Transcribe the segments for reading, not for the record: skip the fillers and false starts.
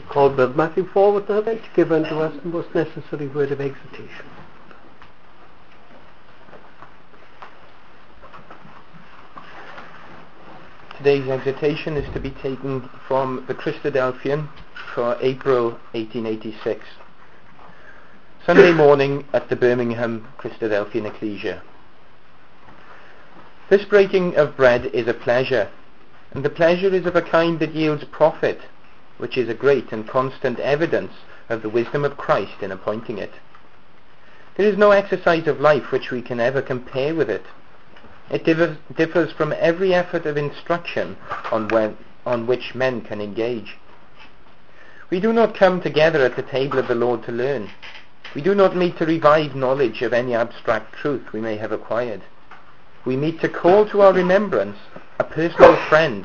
called Brother Matthew forward now then to give unto us the most necessary word of exhortation. Today's exhortation is to be taken from the Christadelphian for April 1886. Sunday morning at the Birmingham Christadelphian Ecclesia. This breaking of bread is a pleasure, and the pleasure is of a kind that yields profit, which is a great and constant evidence of the wisdom of Christ in appointing it. There is no exercise of life which we can ever compare with it. It differs from every effort of instruction on which men can engage. We do not come together at the table of the Lord to learn. We do not meet to revive knowledge of any abstract truth we may have acquired. We meet to call to our remembrance a personal friend.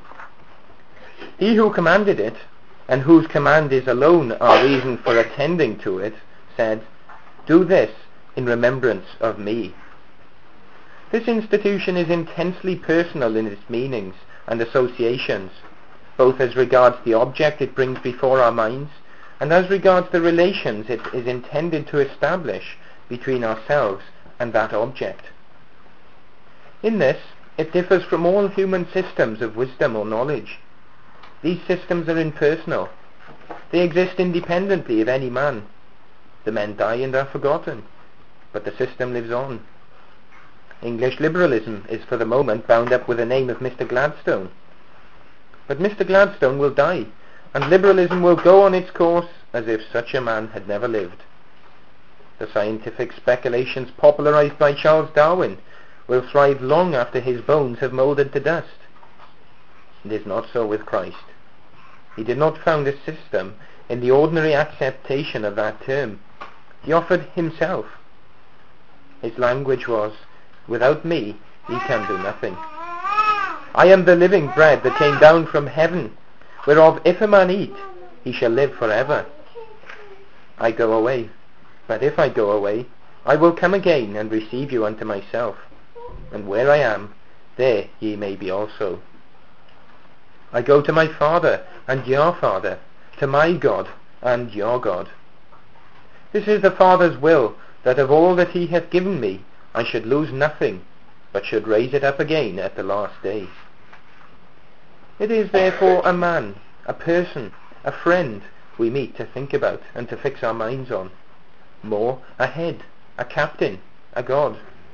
He who commanded it, and whose command is alone our reason for attending to it, said, "Do this in remembrance of me." This institution is intensely personal in its meanings and associations, both as regards the object it brings before our minds, and as regards the relations it is intended to establish between ourselves and that object. In this, it differs from all human systems of wisdom or knowledge. These systems are impersonal. They exist independently of any man. The men die and are forgotten, but the system lives on. English liberalism is for the moment bound up with the name of Mr. Gladstone. But Mr. Gladstone will die, and liberalism will go on its course as if such a man had never lived. The scientific speculations popularized by Charles Darwin will thrive long after his bones have molded to dust. It is not so with Christ. He did not found a system in the ordinary acceptation of that term. He offered himself. His language was, "Without me, ye can do nothing. I am the living bread that came down from heaven, whereof if a man eat, he shall live forever. I go away, but if I go away, I will come again and receive you unto myself, and where I am, there ye may be also. I go to my Father and your Father, to my God and your God. This is the Father's will, that of all that he hath given me, I should lose nothing, but should raise it up again at the last day." It is therefore a man, a person, a friend we meet to think about and to fix our minds on. More, a head, a captain, a God.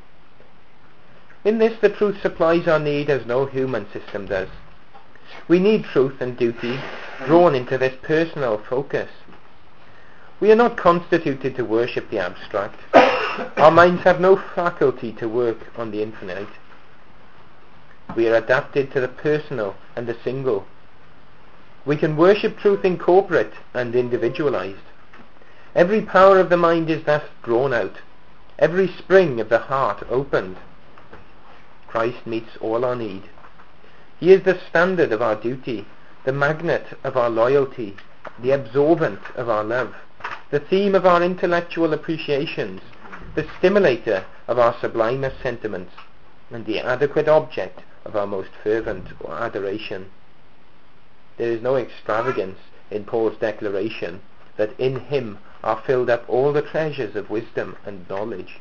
In this the truth supplies our need as no human system does. We need truth and duty drawn into this personal focus. We are not constituted to worship the abstract. Our minds have no faculty to work on the infinite. We are adapted to the personal and the single. We can worship truth incorporate and individualized. Every power of the mind is thus drawn out, every spring of the heart opened. Christ meets all our need. He is the standard of our duty, the magnet of our loyalty, the absorbent of our love, the theme of our intellectual appreciations, the stimulator of our sublimest sentiments, and the adequate object of our most fervent adoration. There is no extravagance in Paul's declaration that in him are filled up all the treasures of wisdom and knowledge.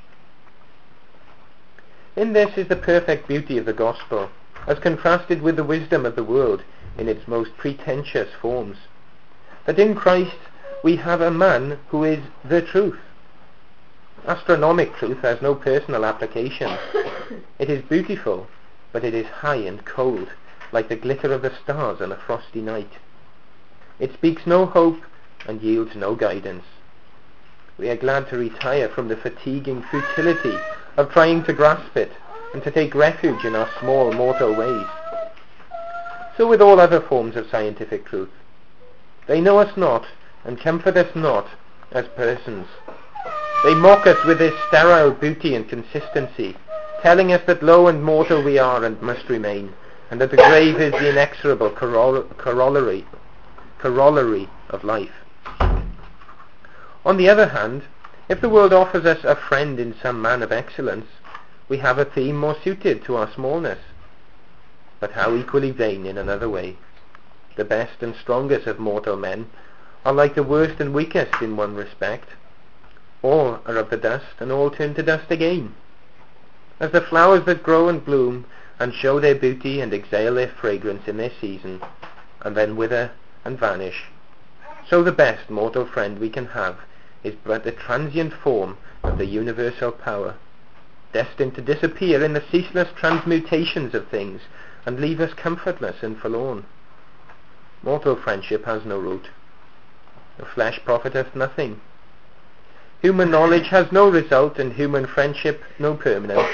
In this is the perfect beauty of the gospel, as contrasted with the wisdom of the world in its most pretentious forms, that in Christ we have a man who is the truth. Astronomic truth has no personal application. It is beautiful, but it is high and cold, like the glitter of the stars on a frosty night. It speaks no hope and yields no guidance. We are glad to retire from the fatiguing futility of trying to grasp it and to take refuge in our small mortal ways. So with all other forms of scientific truth. They know us not and comfort us not as persons. They mock us with their sterile beauty and consistency, telling us that low and mortal we are and must remain, and that the grave is the inexorable corollary of life. On the other hand, if the world offers us a friend in some man of excellence, we have a theme more suited to our smallness, but how equally vain in another way. The best and strongest of mortal men are like the worst and weakest in one respect. All are of the dust, and all turn to dust again. As the flowers that grow and bloom, and show their beauty and exhale their fragrance in their season, and then wither and vanish, so the best mortal friend we can have is but the transient form of the universal power, destined to disappear in the ceaseless transmutations of things, and leave us comfortless and forlorn. Mortal friendship has no root. The flesh profiteth nothing. Human knowledge has no result, and human friendship no permanence.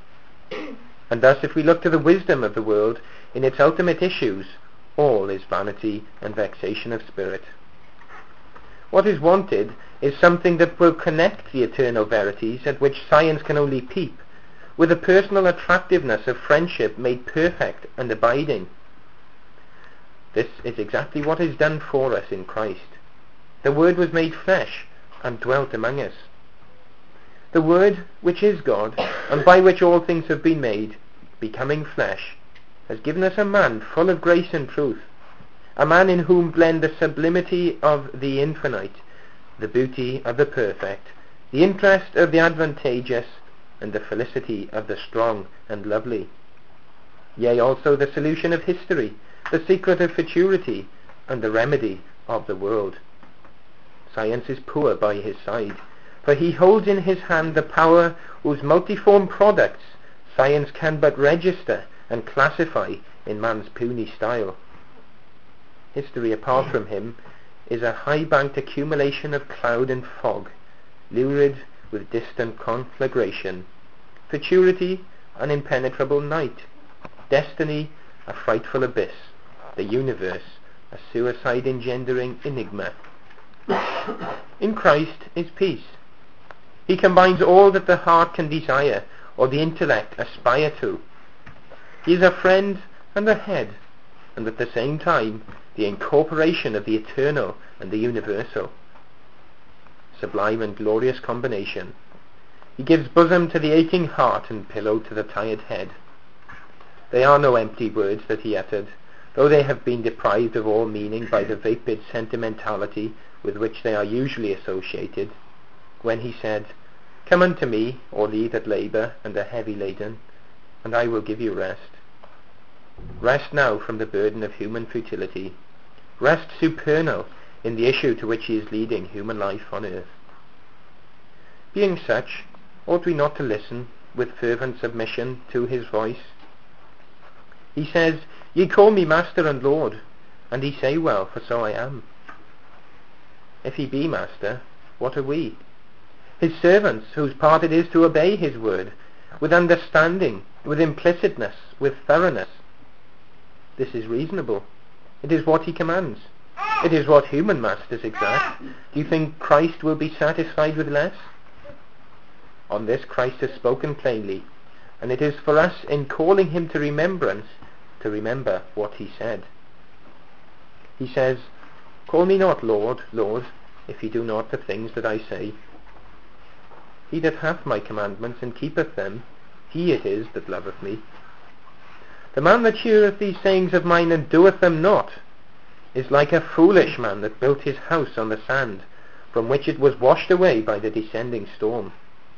And thus, if we look to the wisdom of the world in its ultimate issues, all is vanity and vexation of spirit. What is wanted is something that will connect the eternal verities at which science can only peep, with the personal attractiveness of friendship made perfect and abiding. This is exactly what is done for us in Christ. The Word was made flesh and dwelt among us. The Word, which is God, and by which all things have been made, becoming flesh, has given us a man full of grace and truth, a man in whom blend the sublimity of the infinite, the beauty of the perfect, the interest of the advantageous, and the felicity of the strong and lovely. Yea, also the solution of history, the secret of futurity, and the remedy of the world. Science is poor by his side, for he holds in his hand the power whose multiform products science can but register and classify in man's puny style. History, apart from him, is a high-banked accumulation of cloud and fog, lurid with distant conflagration, futurity an impenetrable night, destiny a frightful abyss, the universe a suicide-engendering enigma. In Christ is peace. He combines all that the heart can desire or the intellect aspire to. He is a friend and a head, and at the same time the incorporation of the eternal and the universal. Sublime and glorious combination. He gives bosom to the aching heart and pillow to the tired head. They are no empty words that he uttered, though they have been deprived of all meaning by the vapid sentimentality with which they are usually associated, when he said, "Come unto me, all ye that labour and are heavy laden, and I will give you rest." Rest now from the burden of human futility, rest supernal in the issue to which he is leading human life on earth. Being such, ought we not to listen with fervent submission to his voice? He says, "Ye call me Master and Lord, and ye say well, for so I am." If he be Master, what are we? His servants, whose part it is to obey his word, with understanding, with implicitness, with thoroughness. This is reasonable. It is what he commands. It is what human masters exact. Do you think Christ will be satisfied with less? On this Christ has spoken plainly, and it is for us in calling him to remembrance to remember what he said. He says, "Call me not Lord, Lord, if ye do not the things that I say. He that hath my commandments and keepeth them, he it is that loveth me. The man that heareth these sayings of mine and doeth them not is like a foolish man that built his house on the sand, from which it was washed away by the descending storm."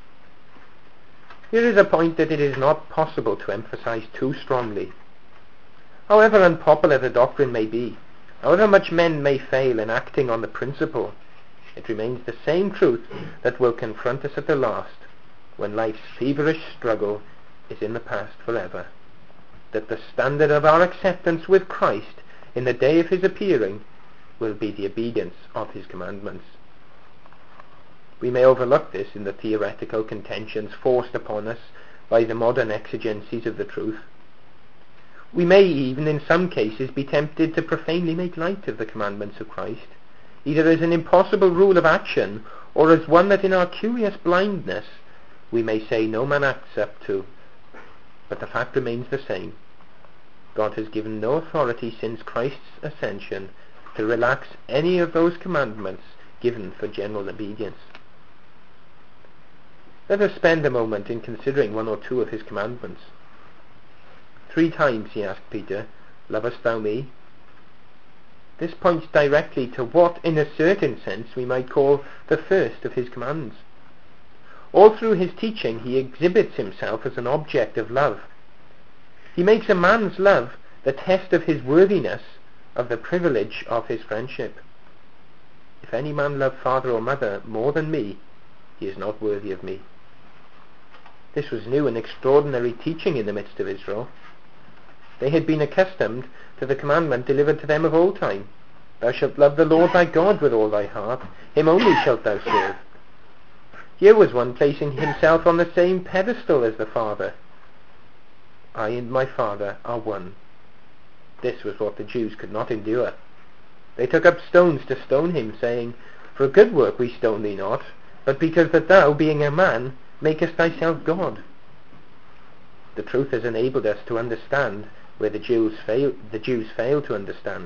Here is a point that it is not possible to emphasize too strongly. However unpopular the doctrine may be, however much men may fail in acting on the principle, it remains the same truth that will confront us at the last, when life's feverish struggle is in the past forever, that the standard of our acceptance with Christ in the day of his appearing will be the obedience of his commandments. We may overlook this in the theoretical contentions forced upon us by the modern exigencies of the truth. We may even in some cases be tempted to profanely make light of the commandments of Christ, either as an impossible rule of action or as one that in our curious blindness we may say no man acts up to. But the fact remains the same. God has given no authority since Christ's ascension to relax any of those commandments given for general obedience. Let us spend a moment in considering one or two of his commandments. 3 times he asked Peter, "Lovest thou me?" This points directly to what, in a certain sense, we might call the first of his commands. All through his teaching he exhibits himself as an object of love. He makes a man's love the test of his worthiness of the privilege of his friendship. If any man love father or mother more than me, he is not worthy of me. This was new and extraordinary teaching in the midst of Israel. They had been accustomed to the commandment delivered to them of old time: Thou shalt love the Lord thy God with all thy heart, him only shalt thou serve. Here was one placing himself on the same pedestal as the Father. I and my Father are one. This was what the Jews could not endure. They took up stones to stone him, saying, For a good work we stone thee not, but because that thou, being a man, makest thyself God. The truth has enabled us to understand where the Jews failed to understand.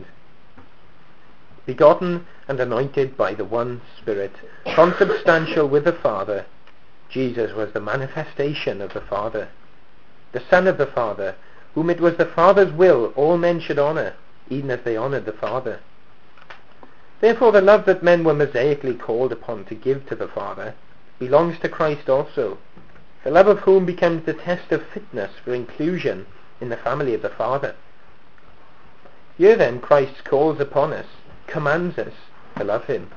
Begotten and anointed by the one Spirit, consubstantial with the Father, Jesus was the manifestation of the Father, the Son of the Father, whom it was the Father's will all men should honour, even as they honoured the Father. Therefore the love that men were mosaically called upon to give to the Father belongs to Christ also, the love of whom becomes the test of fitness for inclusion in the family of the Father. Here then Christ calls upon us, commands us to love him.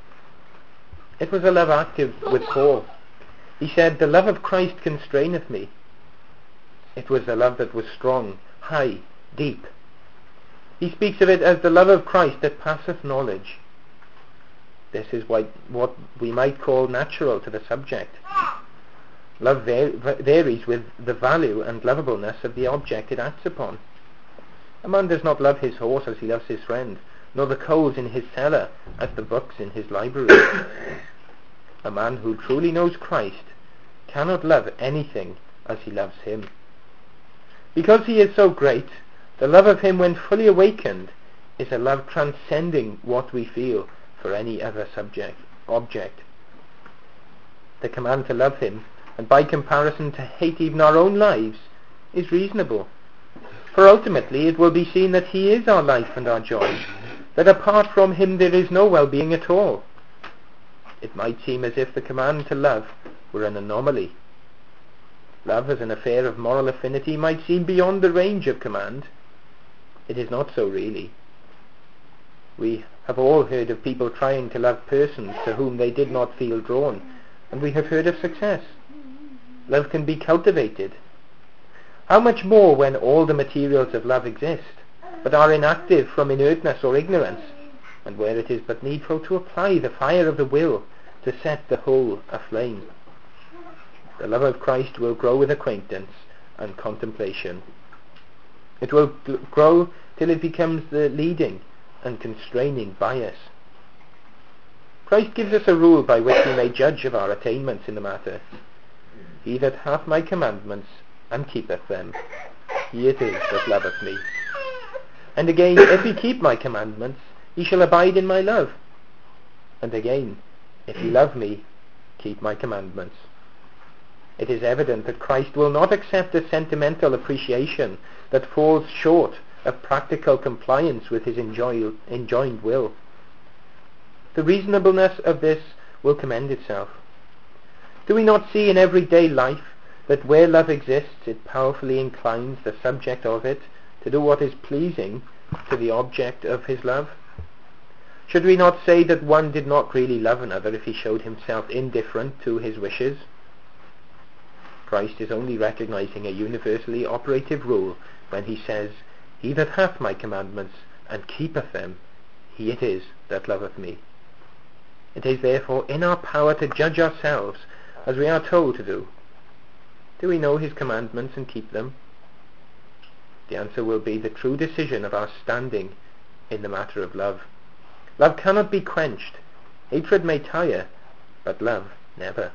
It was a love active with Paul. He said, The love of Christ constraineth me. It was a love that was strong, high, deep. He speaks of it as the love of Christ that passeth knowledge. This is what we might call natural to the subject. Love varies with the value and lovableness of the object it acts upon. A man does not love his horse as he loves his friend, nor the coals in his cellar as the books in his library. A man who truly knows Christ cannot love anything as he loves him. Because he is so great, the love of him when fully awakened is a love transcending what we feel for any other object. The command to love him, and by comparison to hate even our own lives, is reasonable. For ultimately it will be seen that he is our life and our joy, that apart from him there is no well-being at all. It might seem as if the command to love were an anomaly. Love as an affair of moral affinity might seem beyond the range of command. It is not so really. We have all heard of people trying to love persons to whom they did not feel drawn, and we have heard of success. Love can be cultivated. How much more when all the materials of love exist, but are inactive from inertness or ignorance, and where it is but needful to apply the fire of the will to set the whole aflame. The love of Christ will grow with acquaintance and contemplation. It will grow till it becomes the leading and constraining bias. Christ gives us a rule by which we may judge of our attainments in the matter. He that hath my commandments and keepeth them, he it is that loveth me. And again, if he keep my commandments, he shall abide in my love. And again, if he love me, keep my commandments. It is evident that Christ will not accept a sentimental appreciation that falls short of practical compliance with his enjoined will. The reasonableness of this will commend itself. Do we not see in everyday life that where love exists, it powerfully inclines the subject of it to do what is pleasing to the object of his love? Should we not say that one did not really love another if he showed himself indifferent to his wishes? Christ is only recognizing a universally operative rule when he says, He that hath my commandments and keepeth them, he it is that loveth me. It is therefore in our power to judge ourselves as we are told to do. Do we know his commandments and keep them? The answer will be the true decision of our standing in the matter of love. Love cannot be quenched. Hatred may tire, but love never.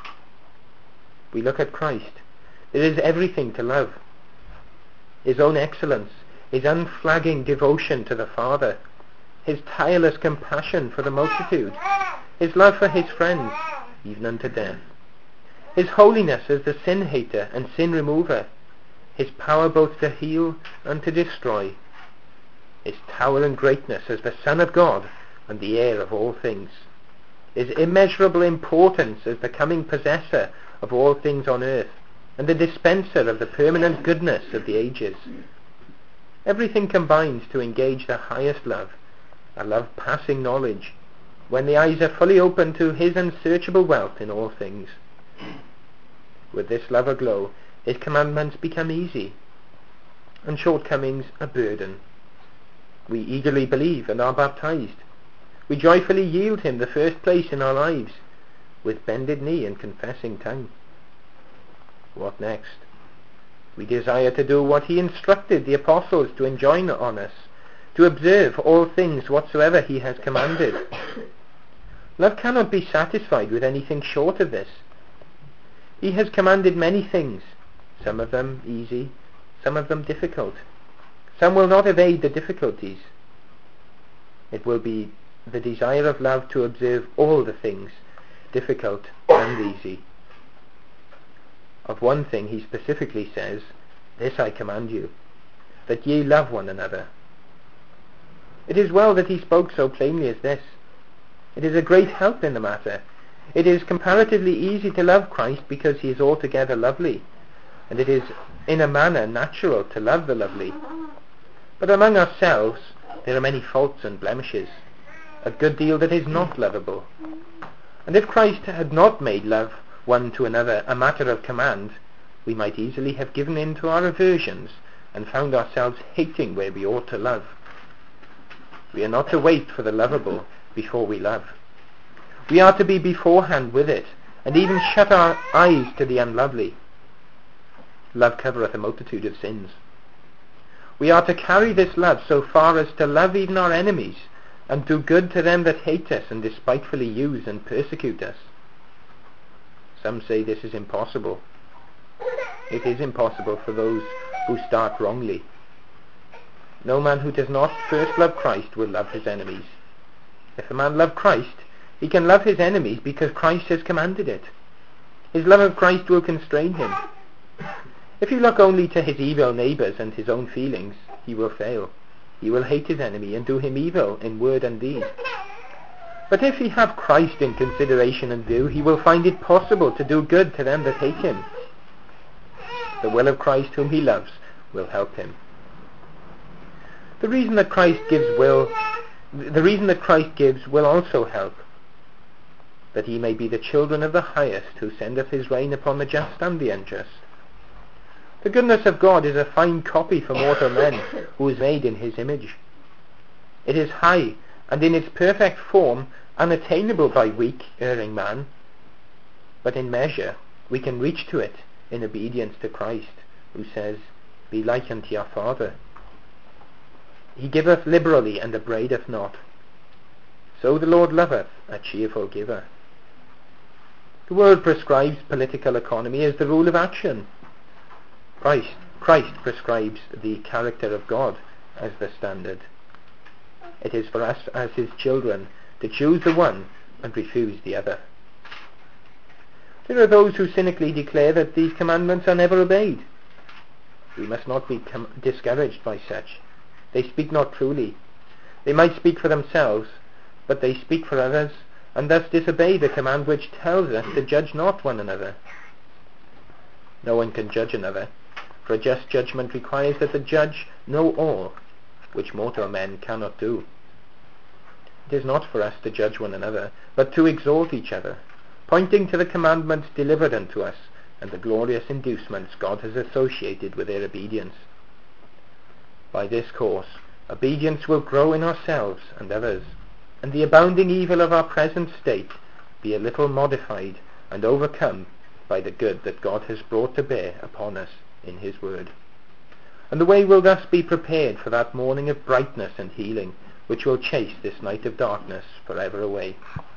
We look at Christ. There is everything to love. His own excellence, his unflagging devotion to the Father, his tireless compassion for the multitude, his love for his friends, even unto death, his holiness as the sin-hater and sin-remover, his power both to heal and to destroy, his tower and greatness as the Son of God and the heir of all things, his immeasurable importance as the coming possessor of all things on earth, and the dispenser of the permanent goodness of the ages. Everything combines to engage the highest love, a love passing knowledge, when the eyes are fully open to his unsearchable wealth in all things. With this love aglow, his commandments become easy, and shortcomings a burden. We eagerly believe and are baptized. We joyfully yield him the first place in our lives, with bended knee and confessing tongue. What next? We desire to do what he instructed the apostles to enjoin on us, to observe all things whatsoever he has commanded. Love cannot be satisfied with anything short of this. He has commanded many things, some of them easy, some of them difficult. Some will not evade the difficulties. It will be the desire of love to observe all the things, difficult and easy. Of one thing he specifically says, "This I command you, that ye love one another." It is well that he spoke so plainly as this. It is a great help in the matter. It is comparatively easy to love Christ because he is altogether lovely, and it is in a manner natural to love the lovely. But among ourselves there are many faults and blemishes, a good deal that is not lovable. And if Christ had not made love one to another a matter of command, we might easily have given in to our aversions and found ourselves hating where we ought to love. We are not to wait for the lovable before we love. We are to be beforehand with it, and even shut our eyes to the unlovely. Love covereth a multitude of sins. We are to carry this love so far as to love even our enemies, and do good to them that hate us and despitefully use and persecute us. Some say this is impossible. It is impossible for those who start wrongly. No man who does not first love Christ will love his enemies. If a man love Christ, he can love his enemies because Christ has commanded it. His love of Christ will constrain him. If he look only to his evil neighbours and his own feelings, he will fail. He will hate his enemy and do him evil in word and deed. But if he have Christ in consideration and view, he will find it possible to do good to them that hate him. The will of Christ whom he loves will help him. The reason that Christ gives will also help, that he may be the children of the highest, who sendeth his rain upon the just and the unjust. The goodness of God is a fine copy for mortal men, who is made in his image. It is high, and in its perfect form unattainable by weak, erring man. But in measure we can reach to it in obedience to Christ, who says, "Be like unto your Father." He giveth liberally and upbraideth not. So the Lord loveth a cheerful giver. The world prescribes political economy as the rule of action. Christ prescribes the character of God as the standard. It is for us as his children to choose the one and refuse the other. There are those who cynically declare that these commandments are never obeyed. We must not be discouraged by such. They speak not truly. They might speak for themselves, but they speak for others, and thus disobey the command which tells us to judge not one another. No one can judge another, for a just judgment requires that the judge know all, which mortal men cannot do. It is not for us to judge one another, but to exhort each other, pointing to the commandments delivered unto us, and the glorious inducements God has associated with their obedience. By this course, obedience will grow in ourselves and others, and the abounding evil of our present state be a little modified and overcome by the good that God has brought to bear upon us in his word. And the way will thus be prepared for that morning of brightness and healing, which will chase this night of darkness forever away.